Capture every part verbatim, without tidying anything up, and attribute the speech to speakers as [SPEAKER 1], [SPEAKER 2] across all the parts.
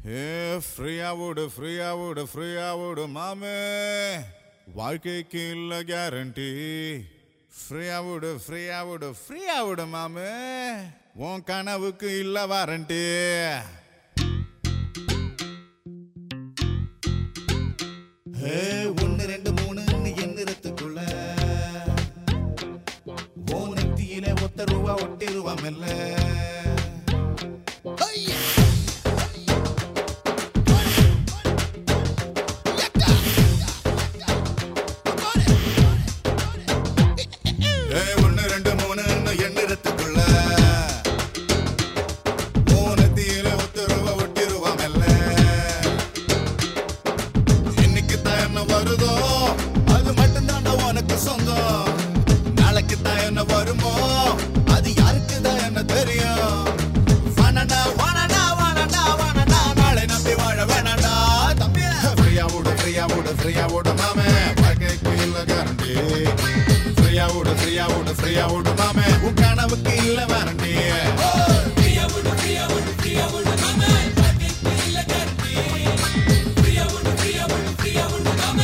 [SPEAKER 1] ஃப்ரீயா விடு ஃப்ரீயா விடு ஃப்ரீயா விடு மாமே, வாழ்க்கைக்கு இல்ல கேரண்டி. ஃப்ரீயா விடு ஃப்ரீயா விடு ஃப்ரீயா விடு மாமே, உன் கனவுக்கு இல்ல வாரண்டி. ஒன்னு ரெண்டு மூணு எந்திரத்துக்குள்ள ஓ நெத்தியில ஒத்த ரூபா ஒட்டிருவா மெல்ல. அது மட்டும்தான் உனக்கு சொந்தம், நாளைக்கு தான் என்ன வருமோ அது யாருக்கு தான் என்ன தெரியும். வானடா வானடா வானடா வானடா நாளை நம்பி வாழ வேணாடா தம்பி. ஃப்ரீயா விடு ஃப்ரீயா விடு ஃப்ரீயா விடு மாமே, வாழ்க்கைக்கு இல்ல கேரண்டி. ஃப்ரீயா விடு ஃப்ரீயா விடு ஃப்ரீயா விடு மாமே, உன் கனவுக்கு இல்ல வாரண்டி. ஃப்ரீயா விடு ஃப்ரீயா விடு ஃப்ரீயா விடு மாமே, வாழ்க்கைக்கு இல்ல கேரண்டி. ஃப்ரீயா விடு ஃப்ரீயா விடு ஃப்ரீயா விடு மாமே,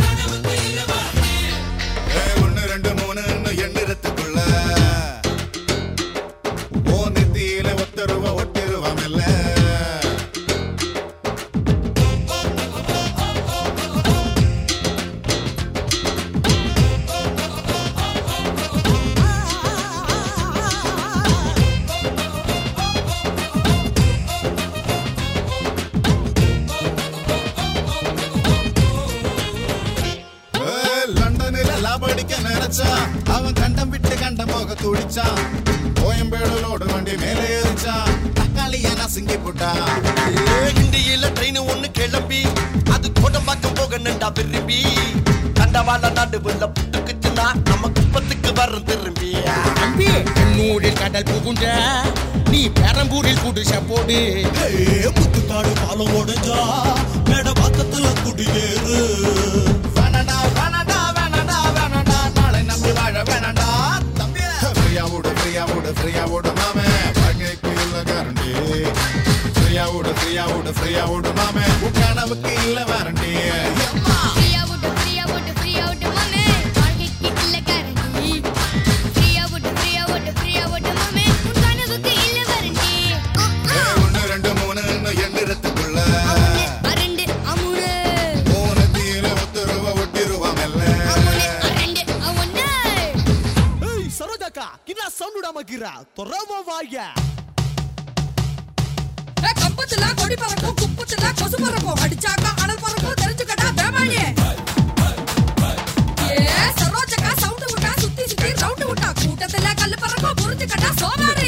[SPEAKER 1] படிக்க நினைச்சா அவன் கண்டம் விட்டு கண்டம் போக துடிச்சான். கோயம்பேடலோடு வண்டி மேலே ஏறிச்சான், தக்காளிய நசுங்கி போட்டா.
[SPEAKER 2] இந்தியில ட்ரெயின் ஒண்ணு கிளம்பி அது கோடம்பாக்கம் போக நின்றா விரும்பி. கண்டவாள நடுவுல புட்டுக்குச்சுன்னா நம்ம குப்பத்துக்கு வர திரும்பி.
[SPEAKER 3] தம்பி கண்ணூரில் கடல் புகுண்ட நீ பெரம்பூரில் குடிசை போடு.
[SPEAKER 2] முத்துக்காடு பாலம் உடைஞ்சா மேட பக்கத்துல குடியேறு.
[SPEAKER 1] வேணடா வேணடா வேணடா வேணடா நாளை நம்பி வாழ வேணடா தம்பி. ஃப்ரீயா விடு ஃப்ரீயா விடு ஃப்ரீயா விடு மாமே, வாழ்க்கைக்கு இல்ல கேரண்டி. ஃப்ரீயா விடு ஃப்ரீயா விடு ஃப்ரீயா விடு மாமே, உன் கனவுக்கு இல்ல வாரண்டி.
[SPEAKER 4] ஃப்ரீயா விடு ஃப்ரீயா விடு ஃப்ரீயா விடு மாமே, வாழ்க்கைக்கு இல்ல கேரண்டி. ஃப்ரீயா விடு ஃப்ரீயா விடு ஃப்ரீயா விடு மாமே, உன் கனவுக்கு இல்ல வாரண்டி.
[SPEAKER 1] ஒன்னு ரெண்டு மூணு எந்திரத்துக்குள்ள
[SPEAKER 4] ரெண்டு அமுனு
[SPEAKER 1] மூணு தீர ஒத்து ரூபா ஒட்டிருவா மெல்ல.
[SPEAKER 4] ரெண்டு ஒன்னு.
[SPEAKER 2] ஏய் சரோஜாக்கா கின்னா சவுண்ட் விடாம கிரா தொரவ வாயா.
[SPEAKER 5] ஏ கம்பத்துல கொடி பறக்கும் குப்பத்துல கொசு பறக்கும், அடிச்சாக்கா அனல் பறக்கும் தெரிஞ்சுக்கடா வேமாளி. ஏ சரோஜாக்கா சவுண்ட் விட்டா சுத்தி சுத்தி ரவுண்ட் விட்டா, கூட்டத்துல கல்லு பறக்கும் புரிஞ்சுக்கடா சோமாரி.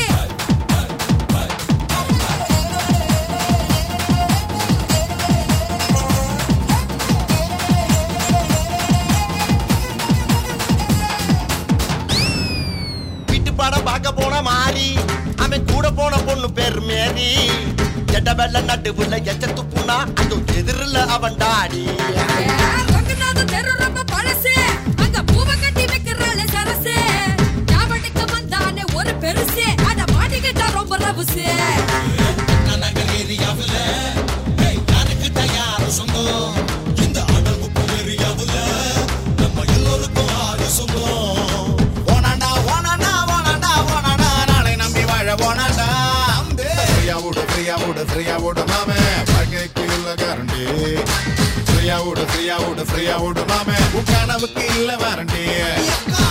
[SPEAKER 2] படம் பார்க்க போன மாறி அவன் கூட போன பொண்ணு பேர் மேரி. எட்ட வெள்ள நடுவுல எச்ச துப்புனா அது எதிரில் அவன் டாடி.
[SPEAKER 5] ரங்கநாத தெரு ரொம்ப பழசு, அங்க பூவ கட்டி வைக்கிறாளே சரசு. யாவடிக்க வந்தானே ஒரு பெருசு, அத மாட்டிக்கிட்டா ரொம்ப ரவுசு.
[SPEAKER 2] நகர் ஏரியாவுல யாருக்கு தயார் சொந்தம், இந்த அடல் உப்பு ஏரியாவுல நம்ம எல்லோருக்கும் ஆறு சொந்தம்.
[SPEAKER 1] ஓனாண்டா ஓனாண்டா ஓனாண்டா ஓனாண்டா நாளை நம்பி வாழ ஓனாண்டா. ஃப்ரீயா விடு ஃப்ரீயா விடு ஃப்ரீயா விடு மாமே, வாழ்க்கைக்கு இல்ல கேரண்டி. ஃப்ரீயா விடு ஃப்ரீயா விடு ஃப்ரீயா விடு மாமே, உன் கனவுக்கு இல்ல வாரண்டி.